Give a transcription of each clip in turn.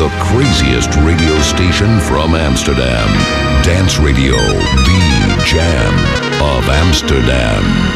the craziest radio station from Amsterdam. Dance Radio, the jam of Amsterdam.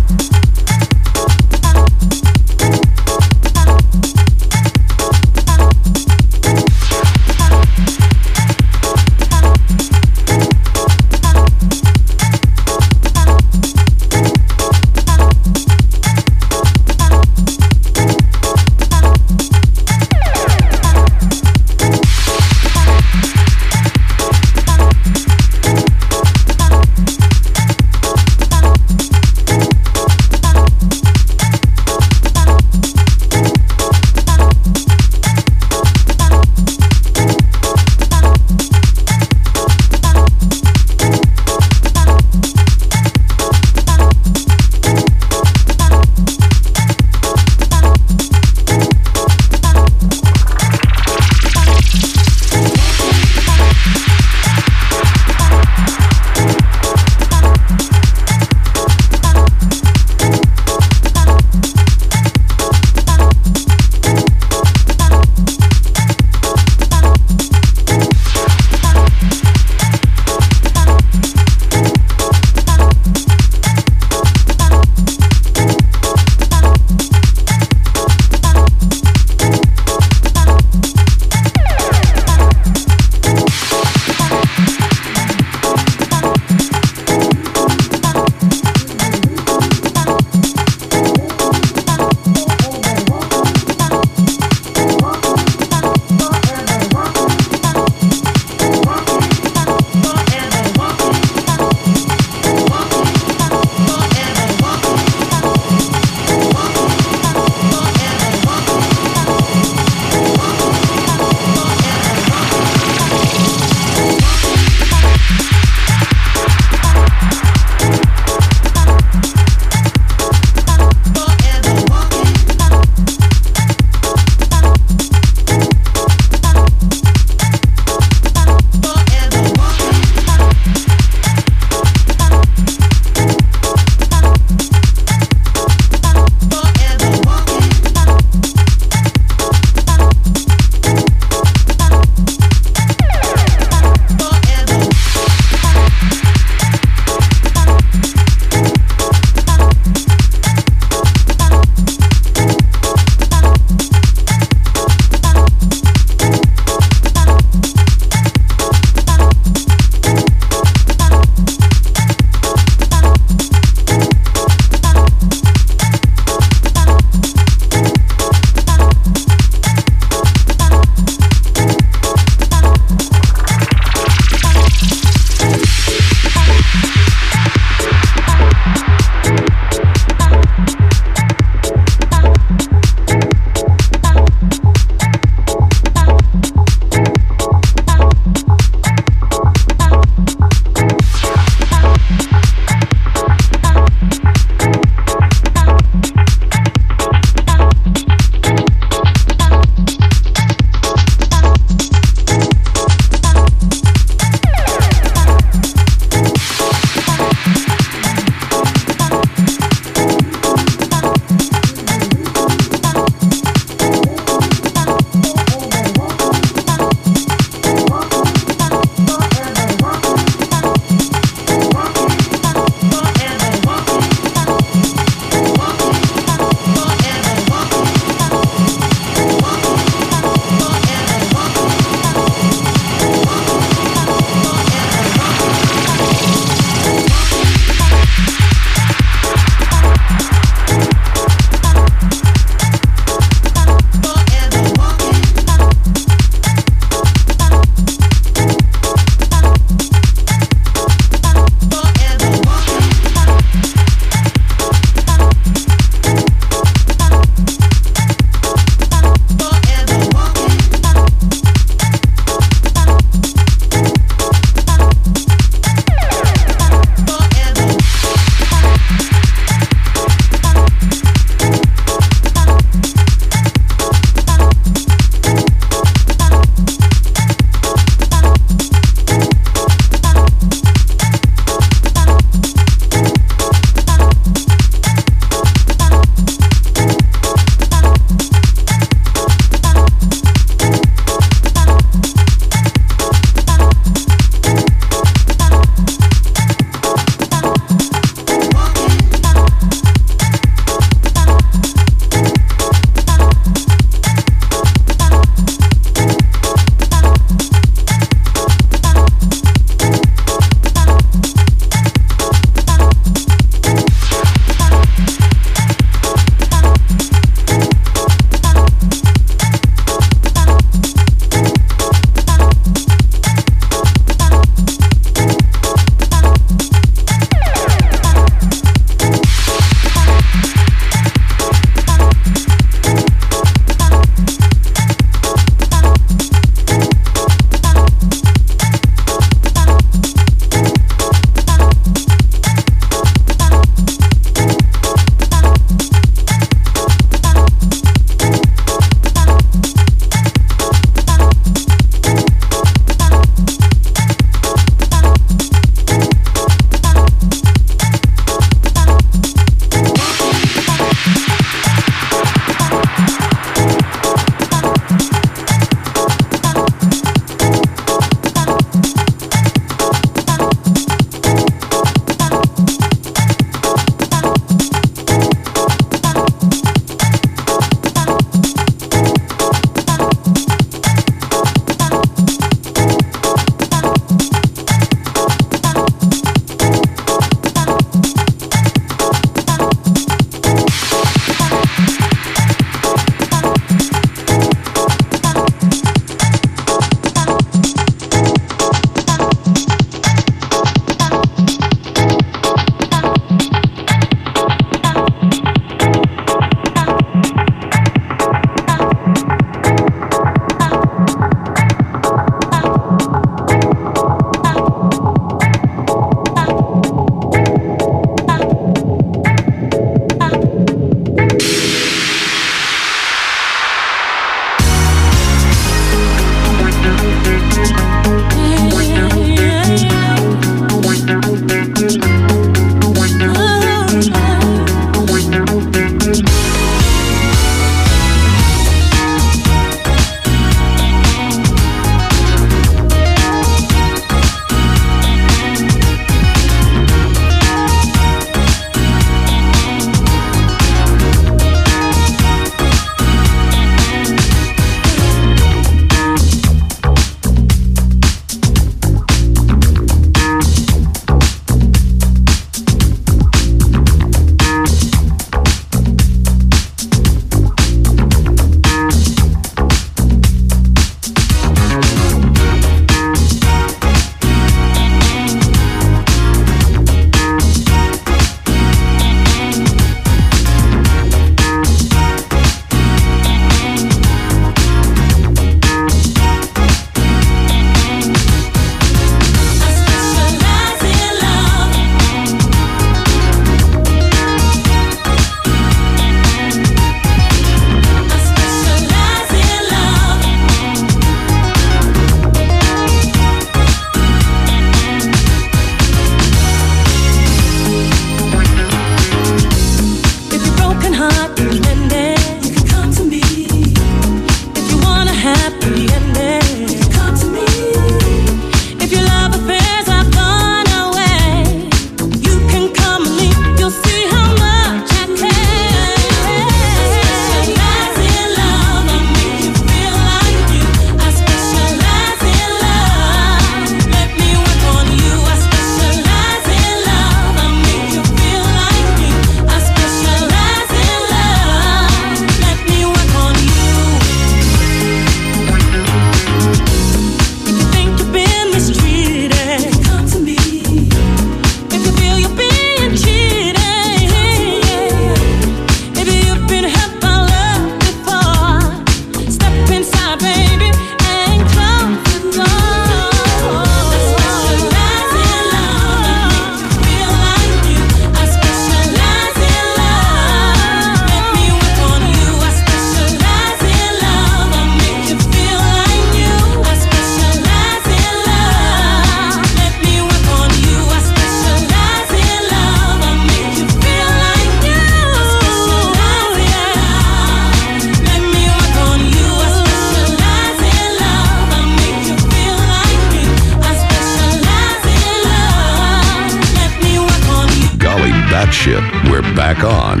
We're back on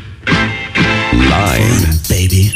Line. Baby.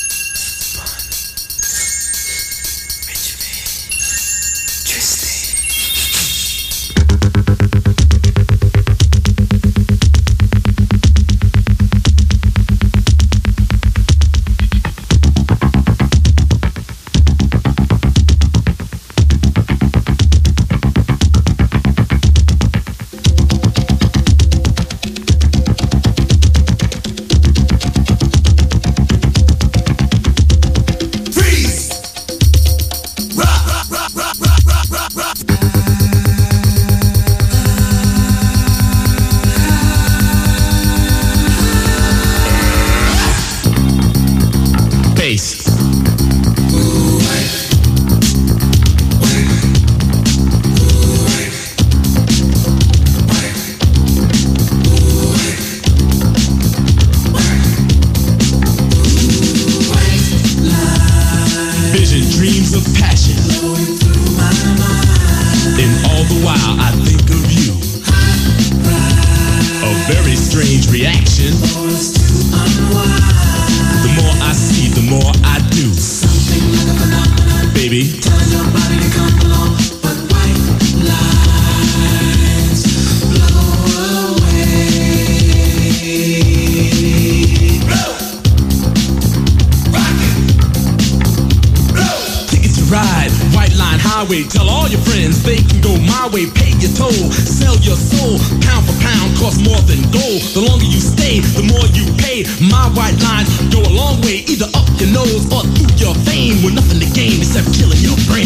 Tell all your friends they can go my way, pay your toll, sell your soul, pound for pound, cost more than gold. The longer you stay, the more you pay. My white lines go a long way, either up your nose or through your vein, with nothing to gain except killing your brain.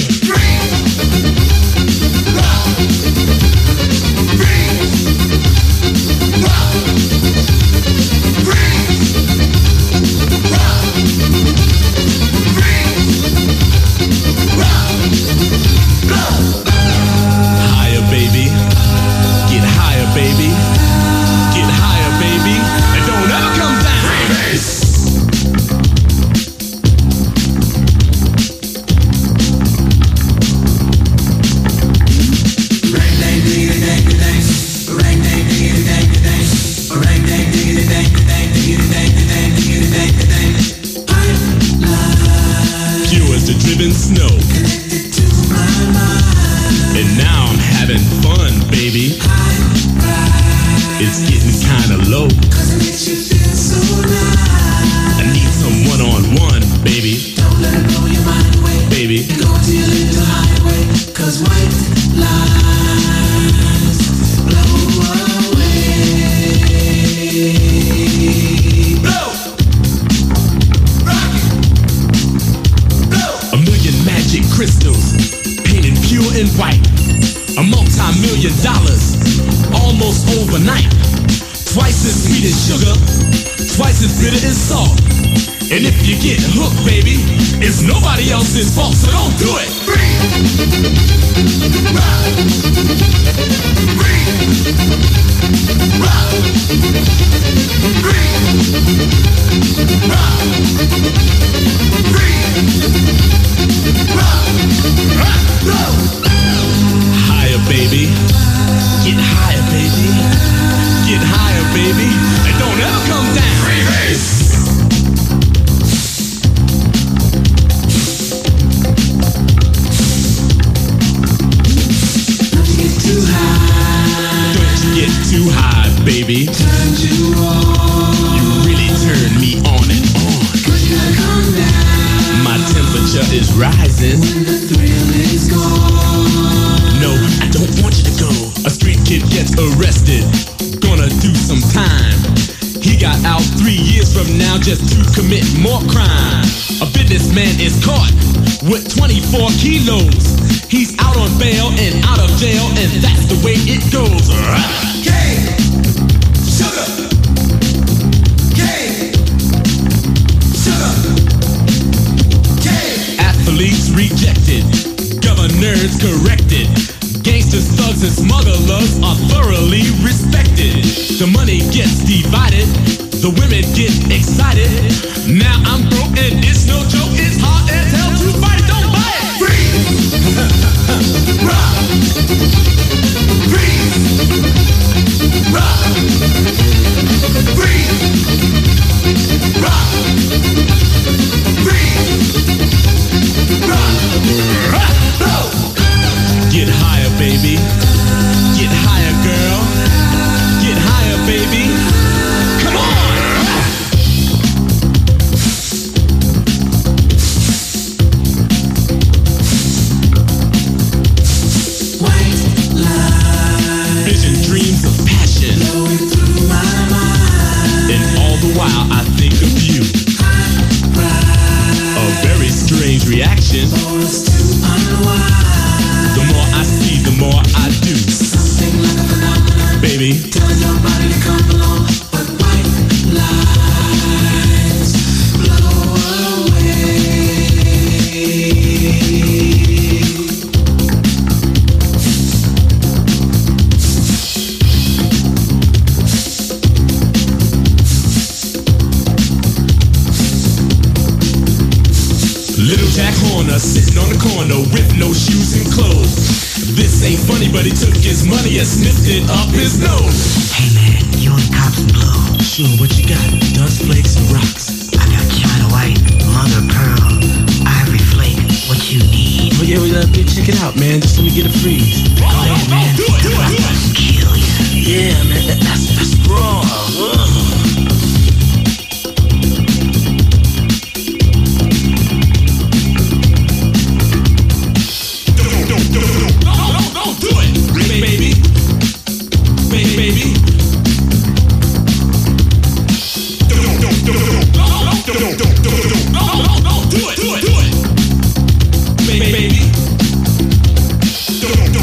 Snow. And now I'm having fun, baby. It's getting kinda low. I need some one-on-one, baby. Don't let it blow your mind away. Baby. Go to your little highway, 'cause white lies blow away. Blow! Rock it! A million magic crystals, painted pure and white. A multi-million dollars, almost overnight. Twice as sweet as sugar, twice as bitter as salt. And if you get hooked, baby, it's nobody else's fault, so don't do it. Free! Rock! Free! Rock! Free! Rock! Free! Rock! Rock! Roll! Higher, baby. Get higher, baby. Get higher, baby. And don't ever come down. Free base. Get too high, baby. Turn you on. You really turn me on and on. 'Cause you gotta calm down. My temperature is rising. When the thrill is gone. No, I don't want you to go. A street kid gets arrested, gonna do some time. He got out 3 years from now just to commit more crime. A businessman is caught with 24 kilos. He's out on bail and out of jail, and that's the way it goes. Cane, sugar. Cane, sugar. Cane. Athletes rejected, governors corrected. Gangsters, thugs, and smugglers are thoroughly respected. The money gets divided, the women get excited. Now I'm broke and it's no joke, it's hard as hell to fight it, don't buy it! Freeze! Rock! Freeze! Get higher, baby. Get higher, girl. Get higher, baby. Come on! Vision dreams of passion. And all the while I think of you. A very strange reaction. The more I see, the more I do. Something like a phenomenon. Baby. Telling your body to come along. But white lines blow away. Little Jack Horner sitting on the corner with no shoes and clothes. This ain't funny, but he took his money and sniffed it up his nose. Hey man, you want cops and blow? Sure, what you got? Dust flakes and rocks. I got China White, Mother Pearl, Ivory Flake. What you need? Oh yeah, check it out, man. Just let me get a freeze. Go ahead, man. Do it. Kill ya. Yeah, man, that's raw. Don't do it, baby. Don't do it. Baby. Don't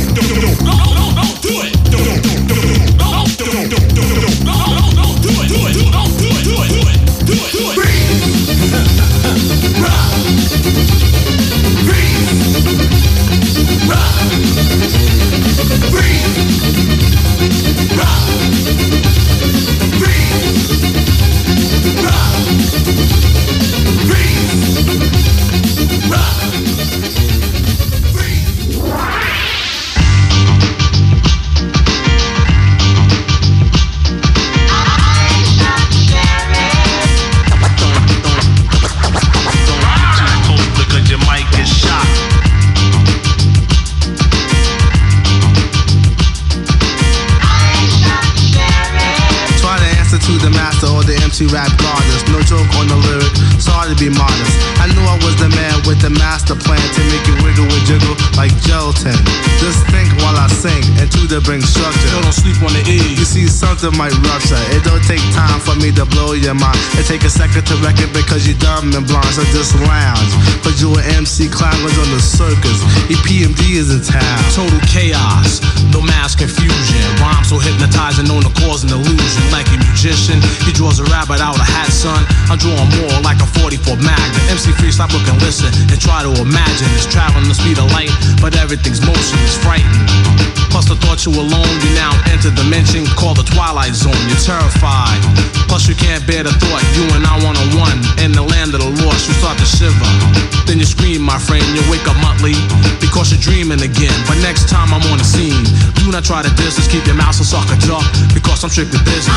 Rap goddess, no joke on the lyric, sorry to be modest. I knew I was the man with the master plan to make it wiggle and jiggle like gelatin. Just think while I sing, and two to bring structure. Don't sleep on the E. You see, something might rupture. It don't take time for me to blow your mind. It take a second to wreck it because you dumb and blind. So just lounge, cause you an MC climbers on the circus. EPMD is in town. Total chaos, no mass confusion. Rhymes so hypnotizing, known to cause an illusion. Like a magician, he draws a rabbit out a hat, son. I'm drawing more like a 44 Magnum. MC free, stop, look and listen, and try to imagine. It's traveling the speed of light, but everything's motion is frightening. Plus the thought you alone, you now enter dimension called the Twilight Zone. You're terrified. Plus you can't bear the thought, you and I one-on-one. In the land of the lost, you start to shiver. Then you scream, my friend, you wake up monthly because you're dreaming again. But next time I'm on the scene, do not try to distance, keep your mouth so sucker jaw, because I'm strictly business.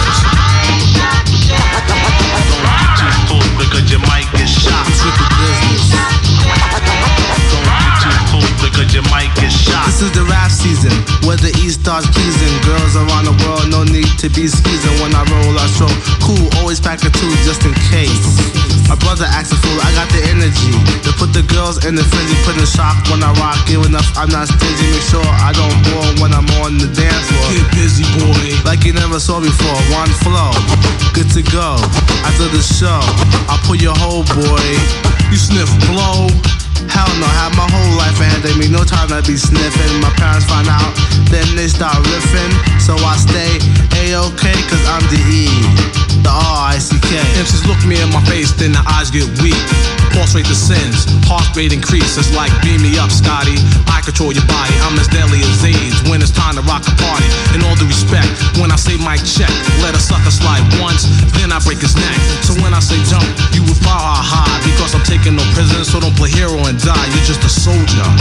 Don't get too full because you might get shot. I'm strictly business. Don't get too full because you might get shot. This is the rap season where the East starts pleasing. Girls around the world, no need to be skeezing. When I roll, I stroll cool, always pack a two just in case. My brother acts a fool, I got the energy to put the girls in the frenzy, put in shock when I rock. Giving up, I'm not stingy, make sure I don't bore when I'm on the dance floor. Get busy, boy. Like you never saw before, one flow, good to go. After the show, I'll pull your whole boy. You sniff blow? Hell no, have my whole life ahead of me, no time to be sniffing. My parents find out, then they start riffing. So I stay A-OK, cause I'm the E, the R-I-C-K. MCs look me in my face, then the eyes get weak. Pulse rate descends, heart rate increases. Like beam me up, Scotty, I control your body. I'm as deadly as AIDS when it's time to rock a party. In all due respect, when I say mic check, let a sucker slide once, then I break his neck. So when I say jump, you will fire high, because I'm taking no prisoners. So don't play hero and die, you're just a soldier.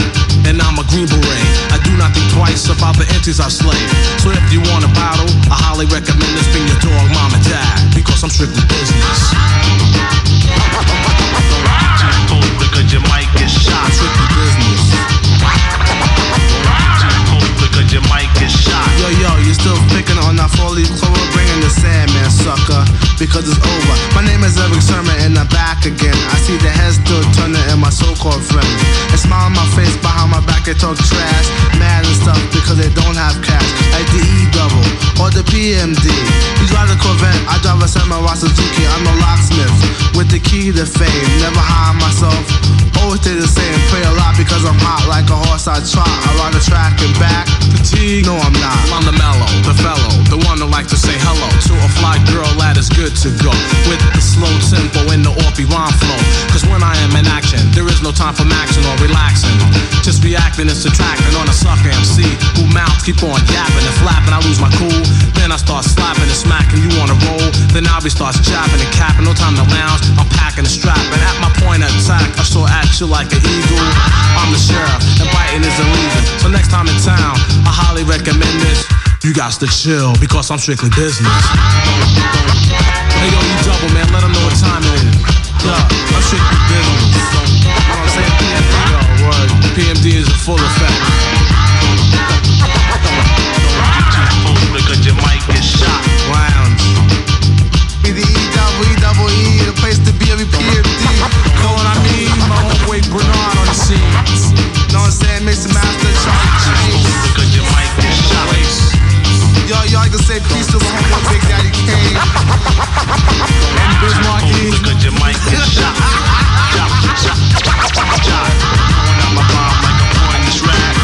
and I'm a Green Beret. I do not think twice about the entities I slay. So if you want a battle, I highly recommend this. Bring your dog, mom and dad, because I'm strictly business. Don't get too close because you might get shot. Strictly business. Don't get too close because you might get shot. Yo, you still picking on that 4-leaf clover? Bringing the Sandman, sucker, because it's over. My name is Eric Sermon and I'm back again. I see the heads still turning in my so-called friends. They smile on my face, behind my back they talk trash, mad and stuff because they don't have cash. Like the E-double or the PMD. You drive the Corvette, I drive a Samurai Suzuki. I'm a locksmith with the key to fame. Never hide myself, always stay the same. Pray a lot because I'm hot like a horse I trot. I ride the track and back. Fatigue? No, I'm not. I'm the mellow, the fellow, the one who likes to say hello to a fly girl that is good to go. With the slow tempo and the Orpy rhyme flow. Cause when I am in action, there is no time for maxing or relaxing. Just reacting and subtracting on a sucker MC who mouths keep on yapping and flapping. I lose my cool, then I start slapping and smacking. You on a roll, then Albie starts jabbing and capping. No time to lounge, I'm packing and strapping. At my point of attack, I soar at you like an eagle. I'm the sheriff, and biting is illegal. So next time in town, I highly recommend this. You got to chill, because I'm strictly business. Hey yo, you double, man, let them know what time it is. Yeah, I'm strictly business. You know what I'm saying? PMD, yo, word. PMD is in full effect. Don't get too close because you might get shot. Rounds. Be the E-double-E, the place to be every PMD. Know what I mean? My homeboy Bernard on the scene. Know what I'm saying? Mix the master, Charlie James. Because you might get shot. Yo, y'all can say peace to my homeboy Big Daddy Kane. And Bismarcky. Because you might get shot. Shot. Throwing out my bomb like a pointless rag.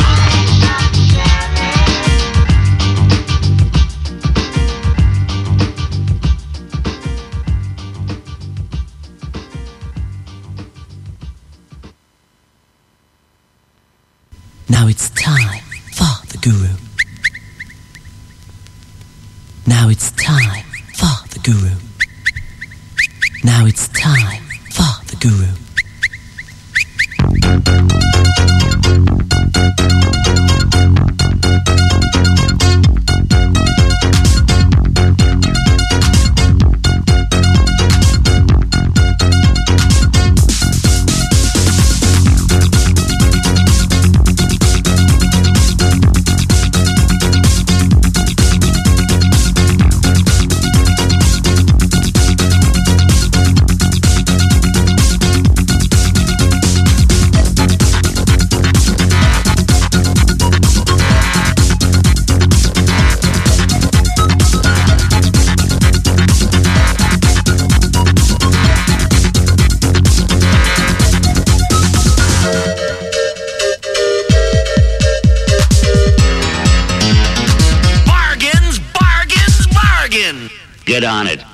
Now it's time for the Guru. Now it's time for the Guru. Now it's time for the Guru. Get on it.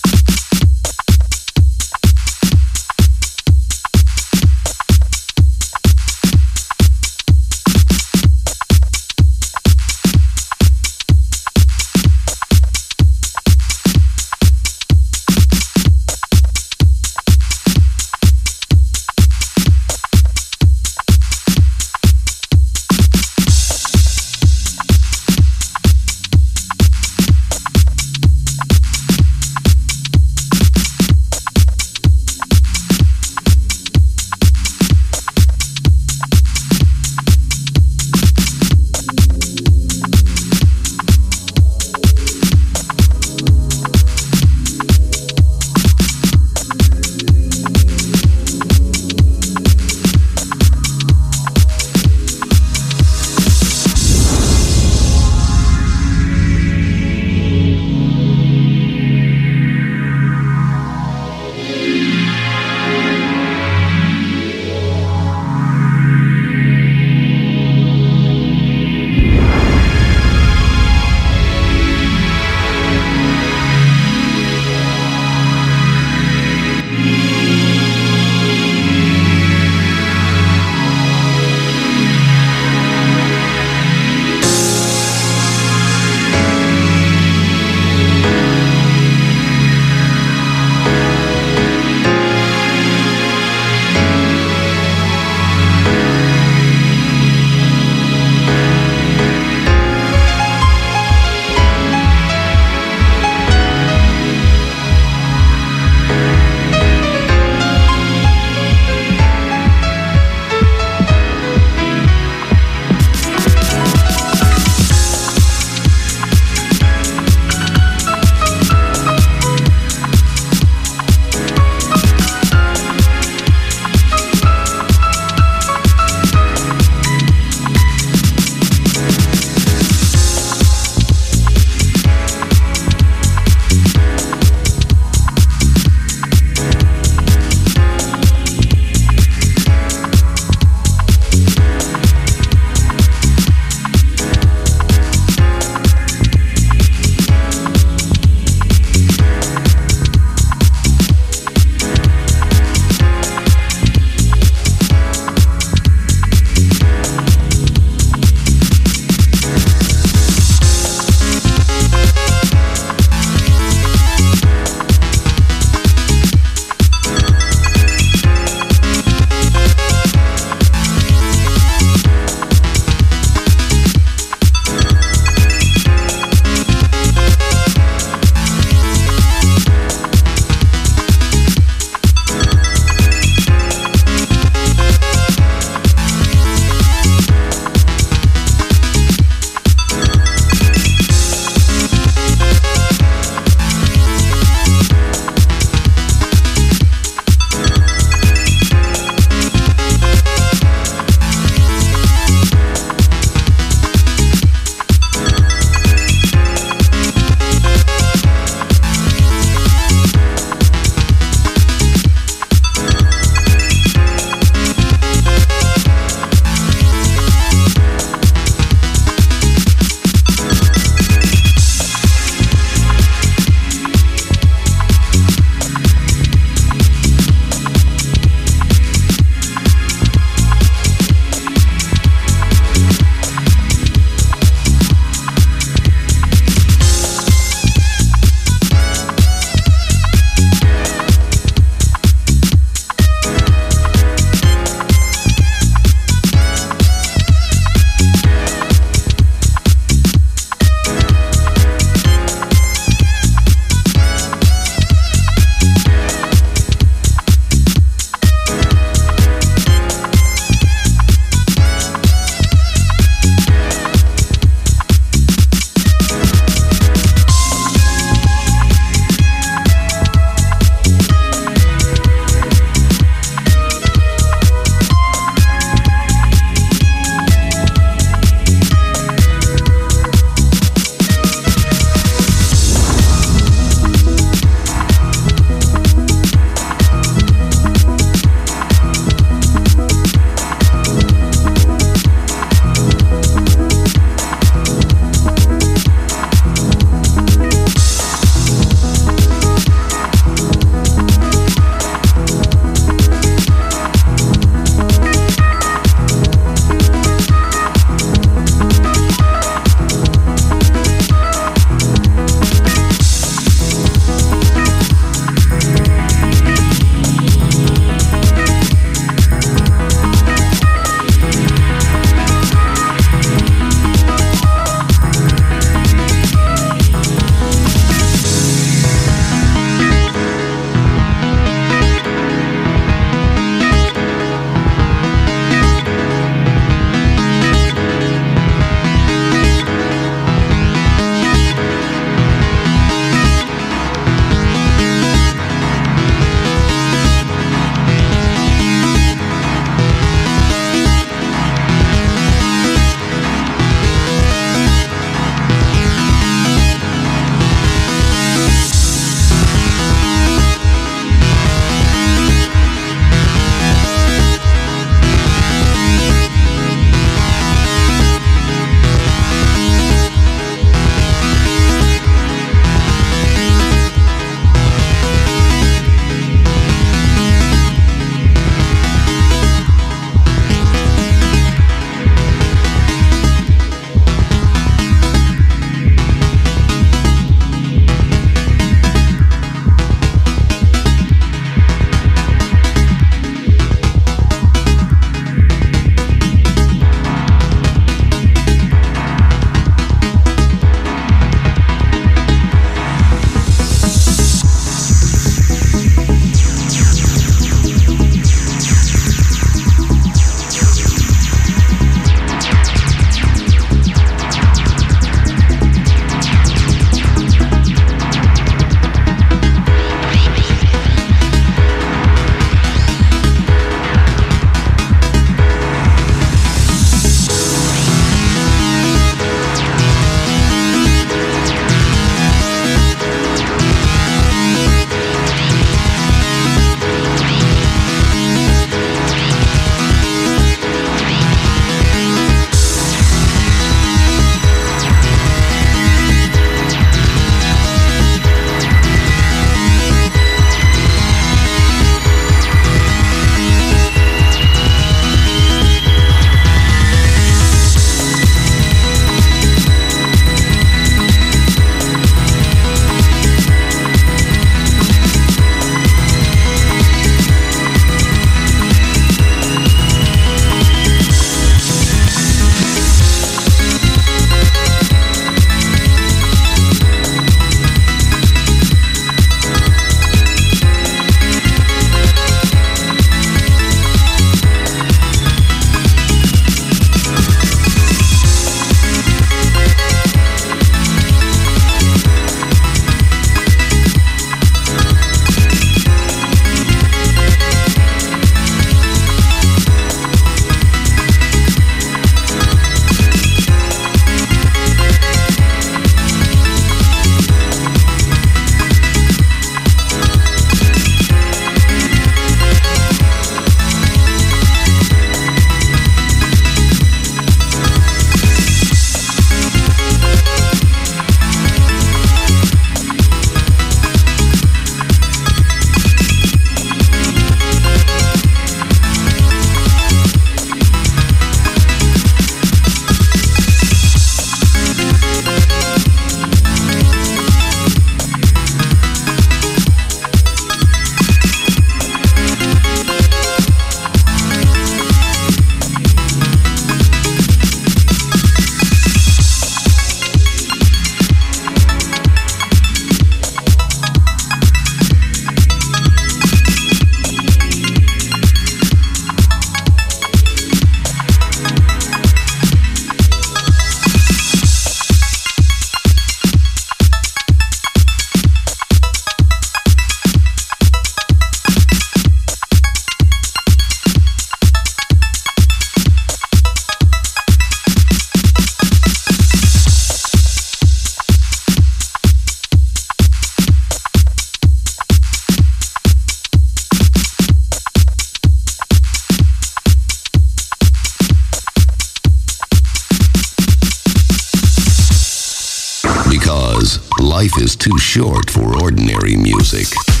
Life is too short for ordinary music.